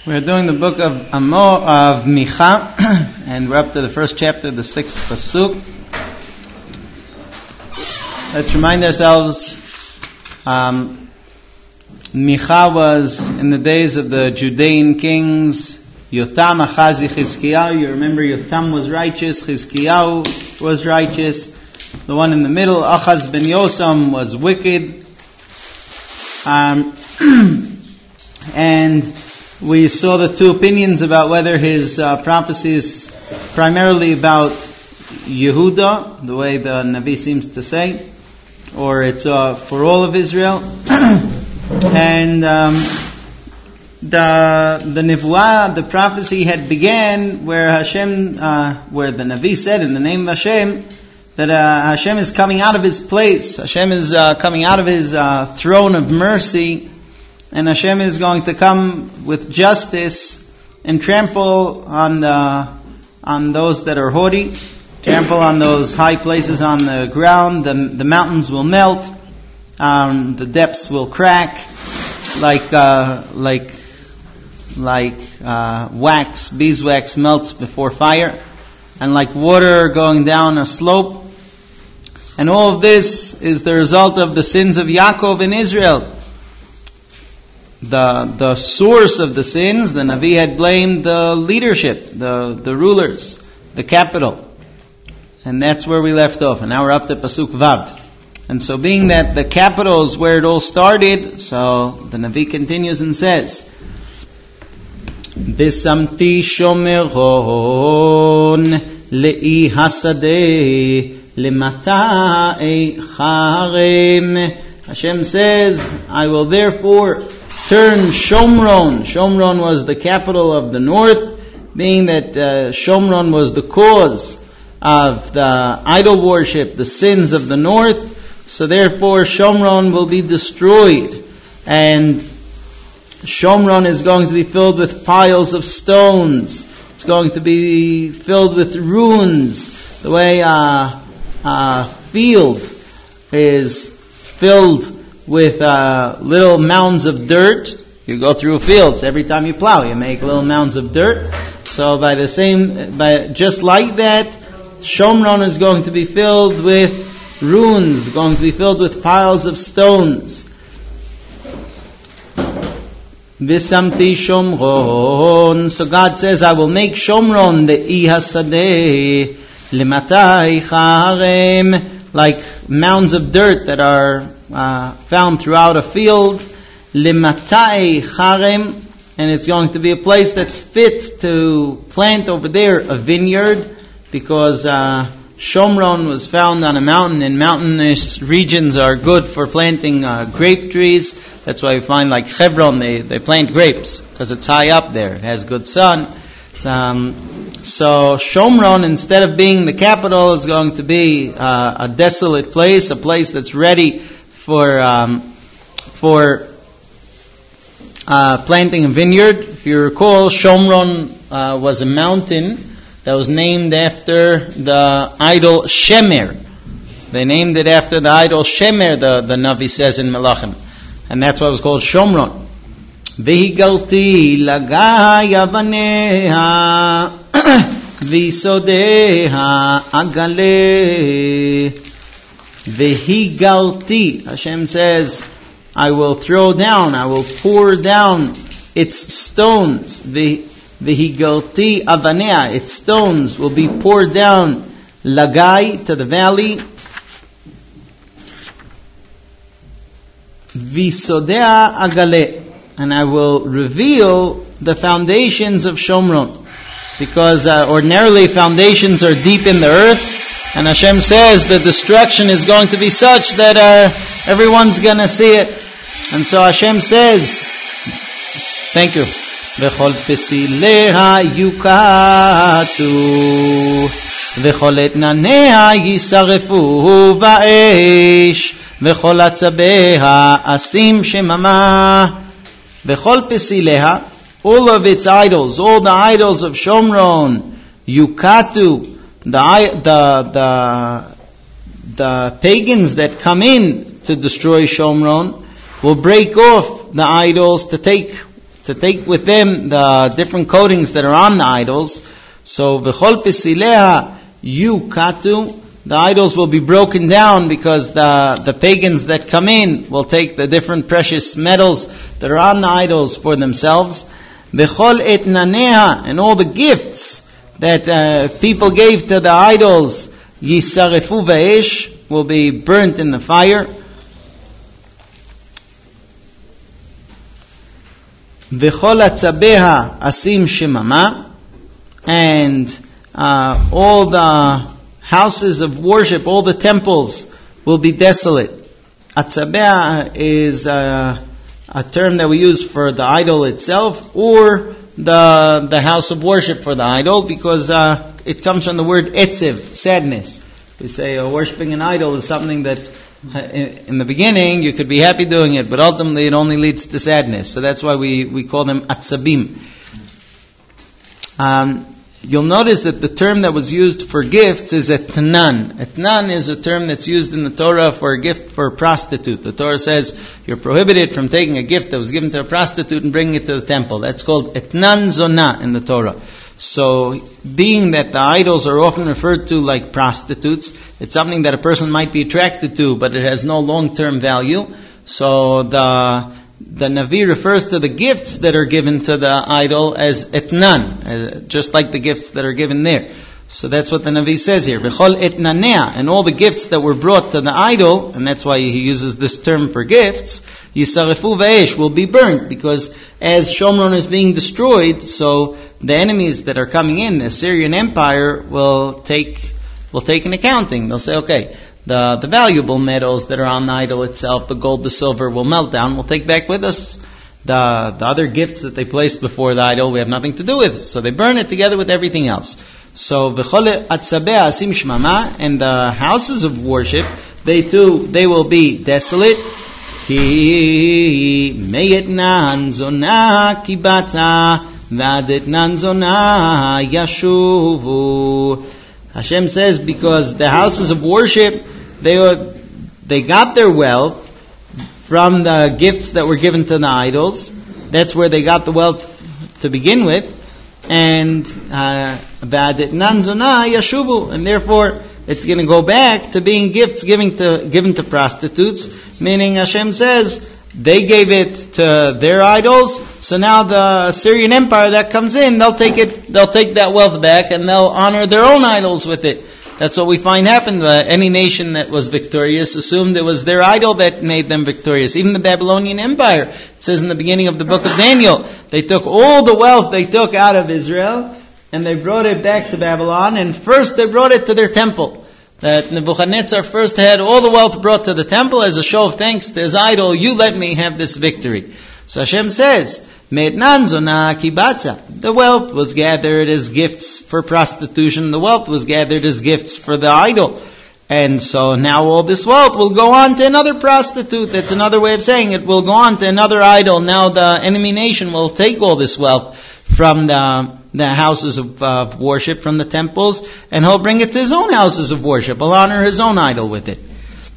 We're doing the book of Micha, and we're up to the first chapter, the 6th pasuk. Let's remind ourselves, Micha was in the days of the Judean kings, Yotam, Achazi, Chizkiyahu. You remember Yotam was righteous, Chizkiyahu was righteous. The one in the middle, Achaz ben Yosam, was wicked. And we saw the two opinions about whether his prophecy is primarily about Yehuda, the way the Navi seems to say, or it's for all of Israel. And the Nevuah, the prophecy had began where Hashem, where the Navi said in the name of Hashem, that Hashem is coming out of His place. Hashem is coming out of His throne of mercy. And Hashem is going to come with justice and trample on those that are haughty, trample on those high places on the ground. The mountains will melt, the depths will crack, like wax, beeswax melts before fire, and like water going down a slope. And all of this is the result of the sins of Yaakov in Israel. The source of the sins, the Navi had blamed the leadership, the rulers, the capital. And that's where we left off. And now we're up to Pasuk Vav. And so being that the capital is where it all started, so the Navi continues and says, Besamti shomeron le'i hasadeh lemata'i charem. Hashem says, I will therefore turn Shomron. Shomron was the capital of the north, being that Shomron was the cause of the idol worship, the sins of the north. So therefore Shomron will be destroyed. And Shomron is going to be filled with piles of stones. It's going to be filled with ruins. The way a field is filled with little mounds of dirt. You go through fields every time you plow, you make little mounds of dirt. So just like that, Shomron is going to be filled with ruins, going to be filled with piles of stones. Visamti Shomron. So God says, I will make Shomron the Ihasadeh Limatai Charem, like mounds of dirt that are found throughout a field, limatai charem, and it's going to be a place that's fit to plant over there a vineyard, because Shomron was found on a mountain, and mountainous regions are good for planting grape trees. That's why you find like Hebron, they plant grapes because it's high up there, it has good sun. So Shomron, instead of being the capital, is going to be a desolate place, a place that's ready for planting a vineyard. If you recall, Shomron was a mountain that was named after the idol Shemer. They named it after the idol Shemer, the Navi says in Melachim. And that's why it was called Shomron. Vehigalti lagaya vaneha visodeha agale. Vehigalti, Hashem says, I will throw down, I will pour down its stones. Vehigalti avanea, its stones will be poured down. Lagai, to the valley. Visodea agale, and I will reveal the foundations of Shomron. Because ordinarily foundations are deep in the earth, and Hashem says the destruction is going to be such that everyone's going to see it. And so Hashem says, thank you. V'chol pesileha yukatu, v'chol etnaneha yisarefu va'esh, v'chol atzabeha asim shemama, v'chol pesileha, all of its idols, all the idols of Shomron, yukatu, the pagans that come in to destroy Shomron will break off the idols to take to take with them the different coatings that are on the idols. So v'chol pesileha yukatu, the idols will be broken down because the pagans that come in will take the different precious metals that are on the idols for themselves. V'chol etnaneha, and all the gifts that people gave to the idols, yisarefu v'esh, will be burnt in the fire. V'chol atzabeha asim shemama, and all the houses of worship, all the temples will be desolate. Atzabeh is a term that we use for the idol itself, or the house of worship for the idol, because it comes from the word etzev, sadness. We say worshipping an idol is something that in the beginning you could be happy doing it, but ultimately it only leads to sadness. So that's why we call them atzabim. You'll notice that the term that was used for gifts is etnan. Etnan is a term that's used in the Torah for a gift for a prostitute. The Torah says you're prohibited from taking a gift that was given to a prostitute and bringing it to the temple. That's called etnan zonah in the Torah. So, being that the idols are often referred to like prostitutes, it's something that a person might be attracted to, but it has no long-term value. So the Navi refers to the gifts that are given to the idol as etnan, just like the gifts that are given there. So that's what the Navi says here. V'chol etnanea, and all the gifts that were brought to the idol, and that's why he uses this term for gifts, yisarefu v'esh, will be burnt, because as Shomron is being destroyed, so the enemies that are coming in, the Assyrian Empire, will take an accounting. They'll say, okay, the valuable metals that are on the idol itself, the gold, the silver, will melt down. We'll take back with us the other gifts that they placed before the idol. We have nothing to do with. So they burn it together with everything else. So v'chol atzabeh asim shmama, and the houses of worship, they will be desolate. Ki meyetnan zonah kibata v'adetnan zonah yashuvu. Hashem says, because the houses of worship, they got their wealth from the gifts that were given to the idols. That's where they got the wealth to begin with. And v'adetnan zonah yashuvu, and therefore it's going to go back to being gifts given to prostitutes. Meaning Hashem says they gave it to their idols, so now the Assyrian Empire that comes in, they'll take that wealth back and they'll honor their own idols with it. That's what we find happened. Any nation that was victorious assumed it was their idol that made them victorious. Even the Babylonian Empire, it says in the beginning of the book of Daniel, they took all the wealth they took out of Israel and they brought it back to Babylon, and first they brought it to their temple. That Nebuchadnezzar first had all the wealth brought to the temple as a show of thanks to his idol. You let me have this victory. So Hashem says, Me'etnan zonah kibatza. The wealth was gathered as gifts for prostitution. The wealth was gathered as gifts for the idol. And so now all this wealth will go on to another prostitute. That's another way of saying it. Will go on to another idol. Now the enemy nation will take all this wealth from the houses of worship, from the temples, and he'll bring it to his own houses of worship. He'll honor his own idol with it.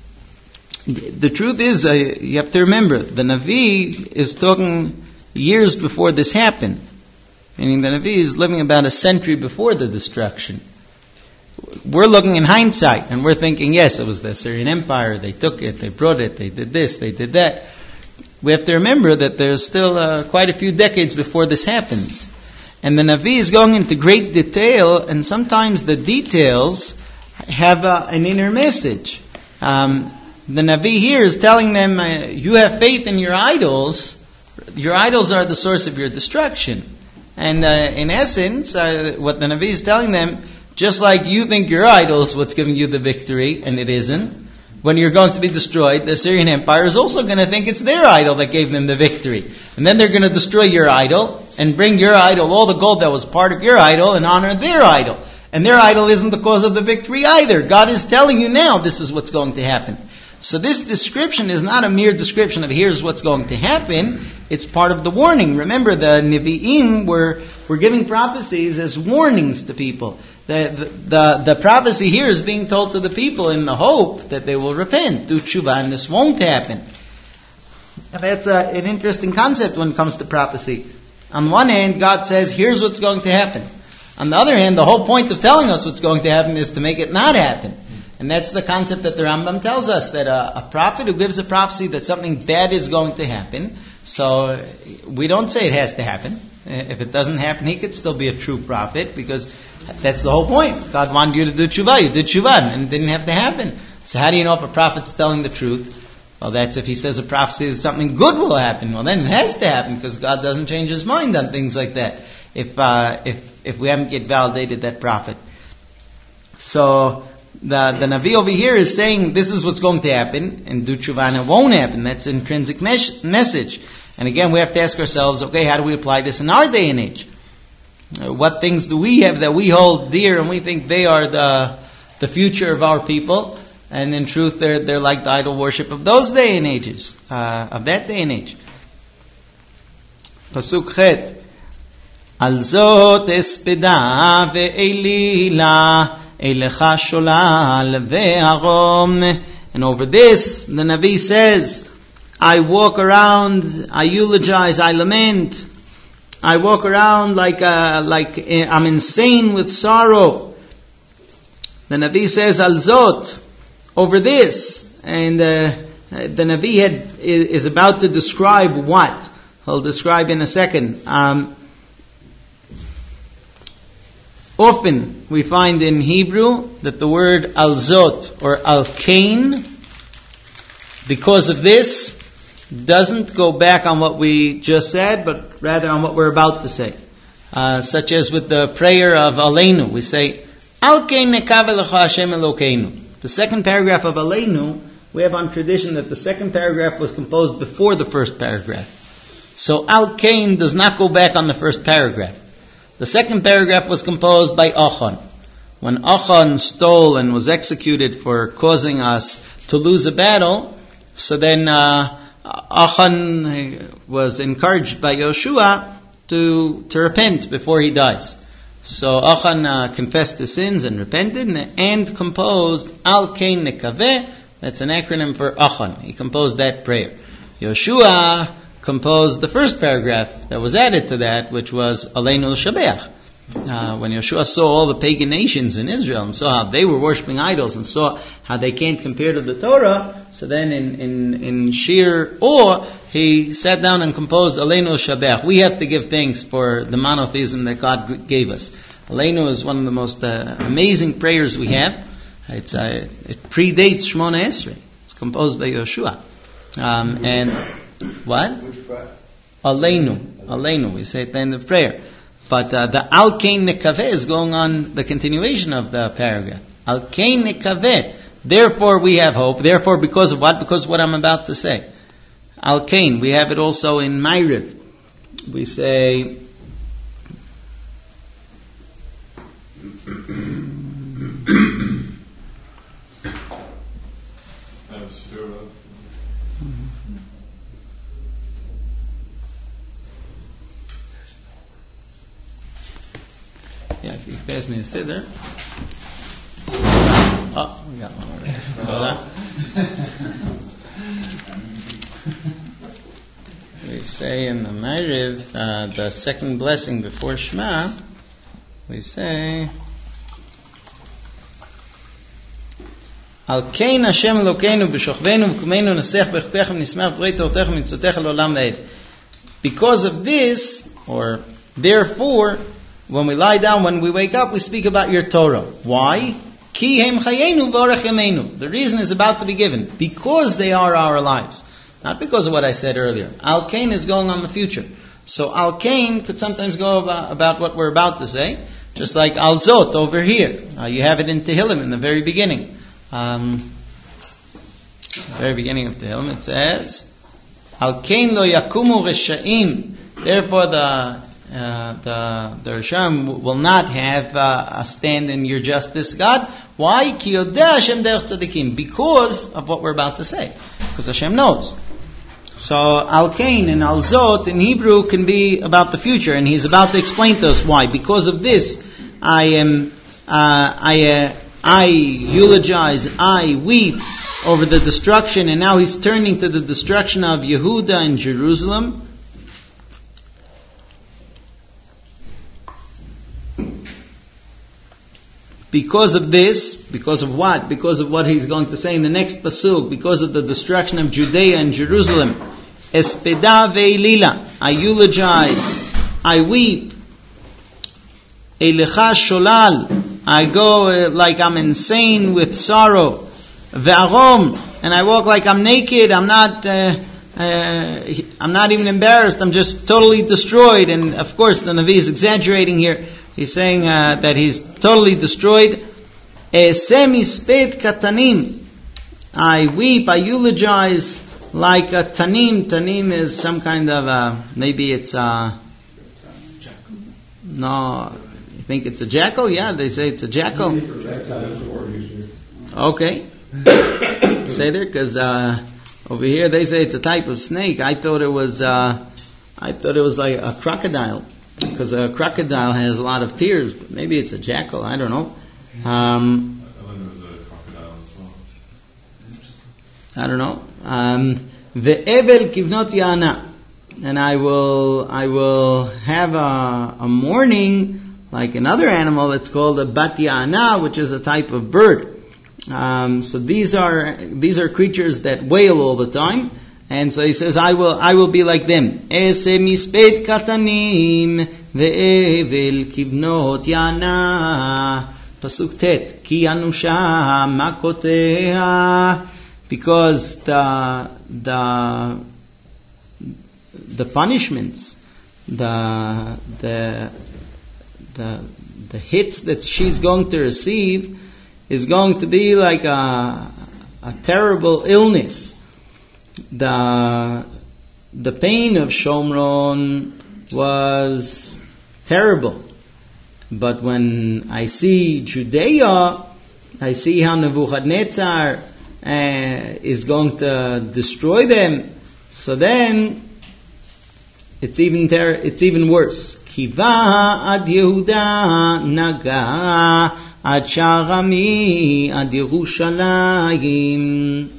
The truth is, you have to remember, the Navi is talking years before this happened. Meaning the Navi is living about a century before the destruction. We're looking in hindsight, and we're thinking, yes, it was the Assyrian Empire, they took it, they brought it, they did this, they did that. We have to remember that there's still quite a few decades before this happens. And the Navi is going into great detail, and sometimes the details have an inner message. The Navi here is telling them, you have faith in your idols are the source of your destruction. And in essence, what the Navi is telling them, just like you think your idol is what's giving you the victory, and it isn't, when you're going to be destroyed, the Assyrian Empire is also going to think it's their idol that gave them the victory. And then they're going to destroy your idol and bring your idol, all the gold that was part of your idol, and honor their idol. And their idol isn't the cause of the victory either. God is telling you now this is what's going to happen. So this description is not a mere description of here's what's going to happen. It's part of the warning. Remember, the Nevi'im were giving prophecies as warnings to people. The prophecy here is being told to the people in the hope that they will repent, do tshuva, and this won't happen. And that's an interesting concept when it comes to prophecy. On one hand, God says, here's what's going to happen. On the other hand, the whole point of telling us what's going to happen is to make it not happen. And that's the concept that the Rambam tells us, that a prophet who gives a prophecy that something bad is going to happen, so we don't say it has to happen. If it doesn't happen, he could still be a true prophet, because that's the whole point. God wanted you to do tshuva, you did tshuva, and it didn't have to happen. So how do you know if a prophet's telling the truth? Well, that's if he says a prophecy that something good will happen. Well, then it has to happen, because God doesn't change his mind on things like that. If we haven't yet validated that prophet. So the Navi over here is saying this is what's going to happen, and do tshuva and it won't happen. That's intrinsic message. And again, we have to ask ourselves, okay, how do we apply this in our day and age? What things do we have that we hold dear and we think they are the future of our people? And in truth, they're like the idol worship of those day and ages, of that day and age. Pasuk Chet. Al zot espeda ve'elila elecha sholal ve'arom. And over this, the Navi says, I walk around, I eulogize, I lament. I walk around like I'm insane with sorrow. The Navi says, Al zot, over this. And the Navi is about to describe what? He'll describe in a second. Often we find in Hebrew that the word al-zot or al-kain, because of this, doesn't go back on what we just said, but rather on what we're about to say. Such as with the prayer of Aleinu, we say, Al-kain nekave lecha Hashem Elokeinu. The second paragraph of Aleinu, we have on tradition that the second paragraph was composed before the first paragraph. So Al-kain does not go back on the first paragraph. The second paragraph was composed by Achan. When Achan stole and was executed for causing us to lose a battle, so then Achan was encouraged by Yoshua to repent before he dies. So Achan confessed his sins and repented and composed Al-kain nekaveh. That's an acronym for Achan. He composed that prayer. Yoshua composed the first paragraph that was added to that, which was Aleinu Shabeach. When Yeshua saw all the pagan nations in Israel and saw how they were worshipping idols and saw how they can't compare to the Torah, so then in sheer awe, he sat down and composed Aleinu Shabeach. We have to give thanks for the monotheism that God gave us. Aleinu is one of the most amazing prayers we have. It predates Shemona Esrei. It's composed by Yeshua. And what? Aleinu. We say at the end of prayer. But the Al-kain nekaveh is going on the continuation of the paragraph. Al-kain nekaveh. Therefore we have hope. Therefore, because of what? Because of what I'm about to say. Al-kain. We have it also in Ma'ariv. We say... Yeah, if you pass me a scissor. Oh, we got one already. We say in the Ma'ariv, the second blessing before Shema, we say, Al-kain Hashem Elokeinu b'shochveinu v'kumeinu nesech b'chukecha v'nismach v'rei tortecha v'mitzotecha l'olam v'ed. Because of this, or therefore, when we lie down, when we wake up, we speak about your Torah. Why? Ki hem chayenu v'orech yameinu. The reason is about to be given. Because they are our lives. Not because of what I said earlier. Al-kain is going on the future. So Al-kain could sometimes go about what we're about to say. Just like Al-zot over here. You have it in Tehillim in the very beginning. Very beginning of Tehillim it says, Al-kain lo yakumu resha'im. Therefore the Risham will not have a stand in your justice, God. Why? Ki yodeh Hashem derech tzadikim. Because of what we're about to say. Because Hashem knows. So Al-kain and Al-zot in Hebrew can be about the future, and he's about to explain to us why. Because of this, I eulogize, I weep over the destruction, and now he's turning to the destruction of Yehuda and Jerusalem. because of this, because of what? Because of what he's going to say in the next pasuk, because of the destruction of Judea and Jerusalem. Espeda ve'ilila, I eulogize, I weep. Elecha sholal, I go like I'm insane with sorrow. Ve'arom, and I walk like I'm naked. I'm not even embarrassed. I'm just totally destroyed. And of course, the Navi is exaggerating here. He's saying that he's totally destroyed. Misped katanim, I weep, I eulogize like a tanim. Tanim is some kind of maybe it's no. You think it's a jackal? Yeah, they say it's a jackal. Okay. Say there, because over here they say it's a type of snake. I thought it was like a crocodile, because a crocodile has a lot of tears. But maybe it's a jackal. I don't know. I thought it was a crocodile as well. I don't know. Ve'evel kivnot yana, and I will have a mourning like another animal that's called a bat yana, which is a type of bird. So these are creatures that wail all the time, and so he says, I will be like them. Ese misped katanim ve'evel kivnot yana. Pasuk tet, ki anusha makoteha, because the punishments, the hits that she's going to receive is going to be like a terrible illness. The pain of Shomron was terrible. But when I see Judea, I see how Nebuchadnezzar is going to destroy them. So then it's even worse. Kiva ad Yehuda naga ad Sharami ad Yerushalayim.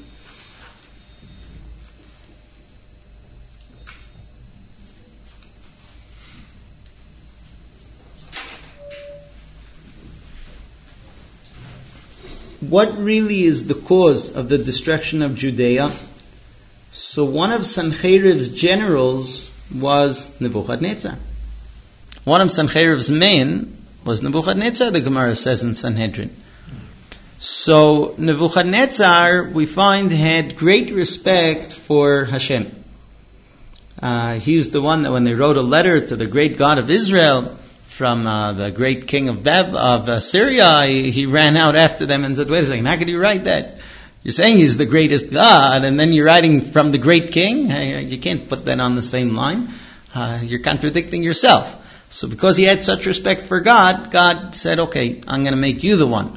What really is the cause of the destruction of Judea? So one of Sancheriv's generals was Nebuchadnezzar. One of Sancheriv's men was Nebuchadnezzar, the Gemara says in Sanhedrin. So Nebuchadnezzar, we find, had great respect for Hashem. He's the one that when they wrote a letter to the great God of Israel, from the great king of Syria, he ran out after them and said, wait a second, how could you write that? You're saying he's the greatest God, and then you're writing from the great king? You can't put that on the same line. You're contradicting yourself. So because he had such respect for God, God said, okay, I'm going to make you the one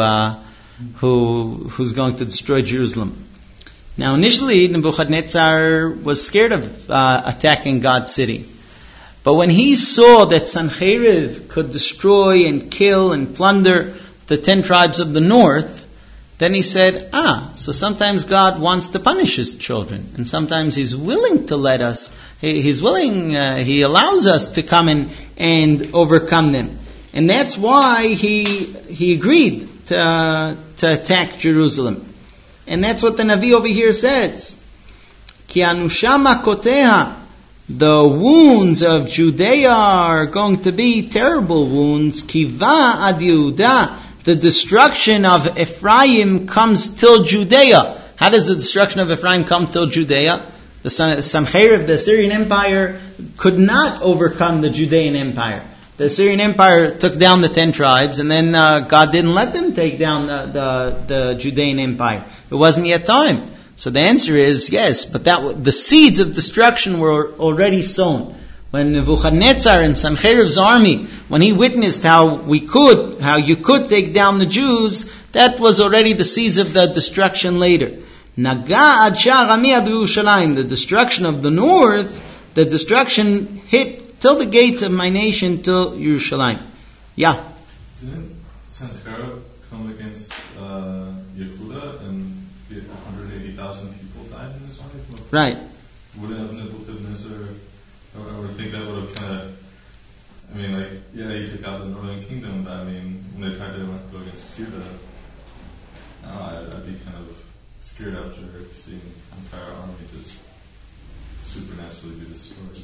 who's going to destroy Jerusalem. Now initially, Nebuchadnezzar was scared of attacking God's city. But when he saw that Sancheriv could destroy and kill and plunder the 10 tribes of the north, then he said, so sometimes God wants to punish His children, and sometimes He's willing to let us, He's willing, He allows us to come in and overcome them. And that's why he agreed to attack Jerusalem. And that's what the Navi over here says. Ki anusha makoteha. The wounds of Judea are going to be terrible wounds. Kiva ad Yehuda. The destruction of Ephraim comes till Judea. How does the destruction of Ephraim come till Judea? The Sancheriv, the Assyrian Empire, could not overcome the Judean Empire. The Assyrian Empire took down the 10 tribes, and then God didn't let them take down the Judean Empire. It wasn't yet time. So the answer is yes, but the seeds of destruction were already sown. When Nebuchadnezzar and Sancheriv's army, when he witnessed how you could take down the Jews, that was already the seeds of the destruction later. Naga ad Sharami ad Yerushalayim, the destruction of the north, the destruction hit till the gates of my nation, till Yerushalayim. Yeah. Didn't Sancheriv come against Yehuda and 180,000 people died in this army? Right. Wouldn't have Nebuchadnezzar, I would think that would have kind of, he took out the northern kingdom, but when they tried to go against Judah, I'd be kind of scared after seeing an entire army just supernaturally be destroyed.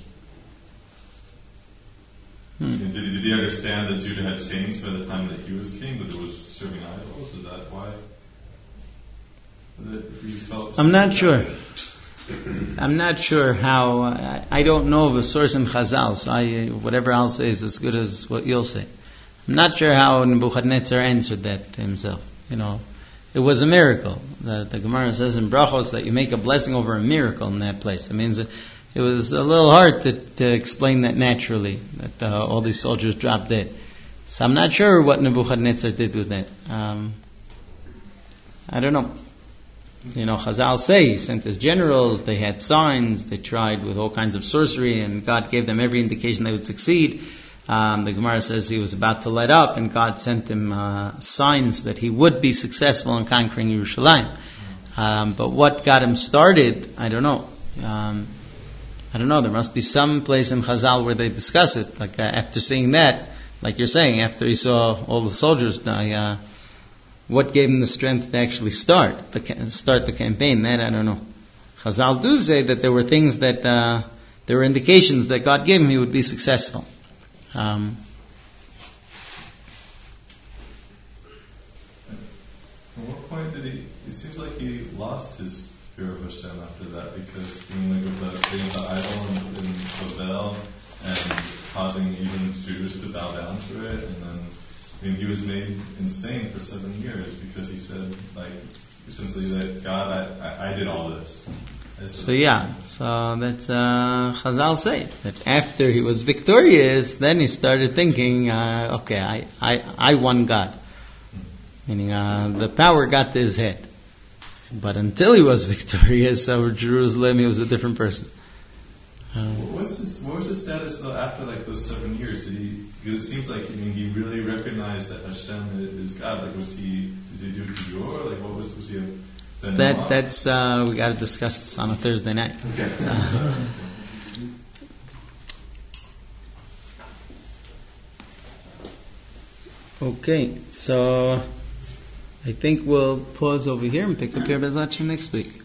Did he understand that Judah had changed by the time that he was king, that it was serving idols? Is that why? That he felt I'm not sure. I'm not sure how. I don't know of a source in Chazal, so whatever I'll say is as good as what you'll say. I'm not sure how Nebuchadnezzar answered that to himself. It was a miracle. The Gemara says in Brachos that you make a blessing over a miracle in that place. That means it was a little hard to explain that naturally, that all these soldiers dropped dead. So I'm not sure what Nebuchadnezzar did with that. I don't know. Chazal say he sent his generals, they had signs, they tried with all kinds of sorcery, and God gave them every indication they would succeed. The Gemara says he was about to let up, and God sent him signs that he would be successful in conquering Yerushalayim. But what got him started, I don't know. There must be some place in Chazal where they discuss it. Like after seeing that, like you're saying, after he saw all the soldiers die, what gave him the strength to actually start the campaign? That I don't know. Chazal do say that there were things that there were indications that God gave him he would be successful. At what point did he? It seems like he lost his fear of Hashem after that, because with the setting of the idol in Babel and causing even Jews to bow down to it, and then he was made insane for 7 years because he said, essentially that God, I did all this. So that's Chazal say that after he was victorious, then he started thinking, okay, I won God. Meaning the power got to his head. But until he was victorious over Jerusalem, he was a different person. What was his status though after those 7 years? It seems like he really recognized that Hashem is God. Did he do Gior? What was he? That's we got to discuss this on a Thursday night. Okay, so I think we'll pause over here and pick up your Bezat Hashem next week.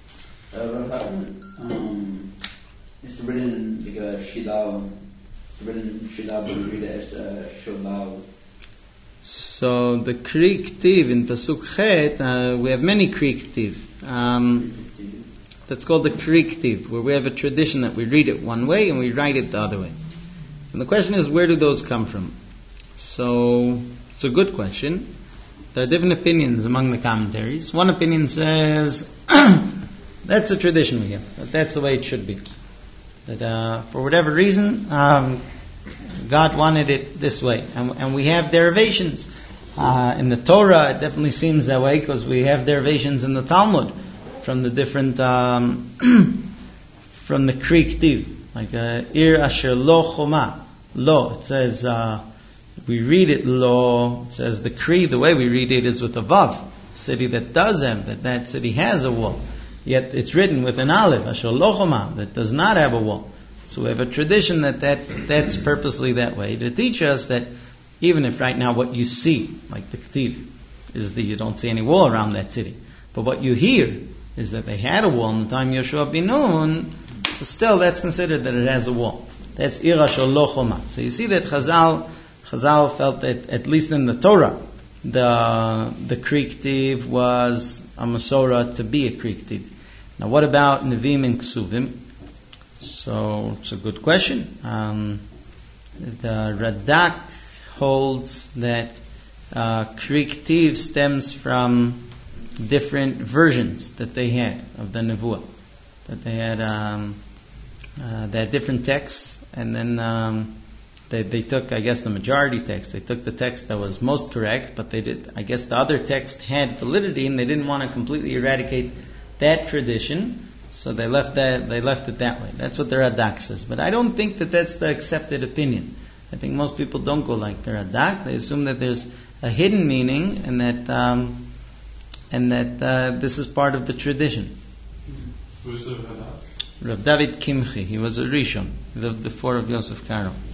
It's written Shilal. It's written Shilal, but we read it as Sholal. So the Krieg Tiv in Pasuk Chet, we have many Krieg Tiv. That's called the Krieg Tiv, where we have a tradition that we read it one way and we write it the other way. And the question is, where do those come from? So it's a good question. There are different opinions among the commentaries. One opinion says that's a tradition we have. That's the way it should be. That for whatever reason, God wanted it this way, and we have derivations in the Torah. It definitely seems that way because we have derivations in the Talmud from the different from the Krieg Tiv, like Ir Asher Lo Choma. Lo, it says we read it Lo. It says the Krieg. The way we read it is with a Vav. City that does have that city has a wall. Yet it's written with an Aleph, Asher Lo Choma, that does not have a wall. So we have a tradition that's purposely that way to teach us that even if right now what you see, like the Ktiv, is that you don't see any wall around that city, but what you hear is that they had a wall in the time Yoshua bin Nun, so still that's considered that it has a wall. That's Ir Asher Lo Choma. So you see that Chazal felt that at least in the Torah, the Krieg Tiv was a Masorah to be a Krieg Tiv. Now what about Nevim and Ksuvim? So it's a good question. The Radak holds that Krieg Tiv stems from different versions that they had of the Nevuah. That they had different texts, and then they took, I guess, the majority text. They took the text that was most correct, but I guess the other text had validity, and they didn't want to completely eradicate that tradition. So they left it that way. That's what the Radak says. But I don't think that that's the accepted opinion. I think most people don't go like the Radak. They assume that there's a hidden meaning and that this is part of the tradition. Who's the Radak? Rav David Kimchi. He was a Rishon. He lived before of Yosef Karo.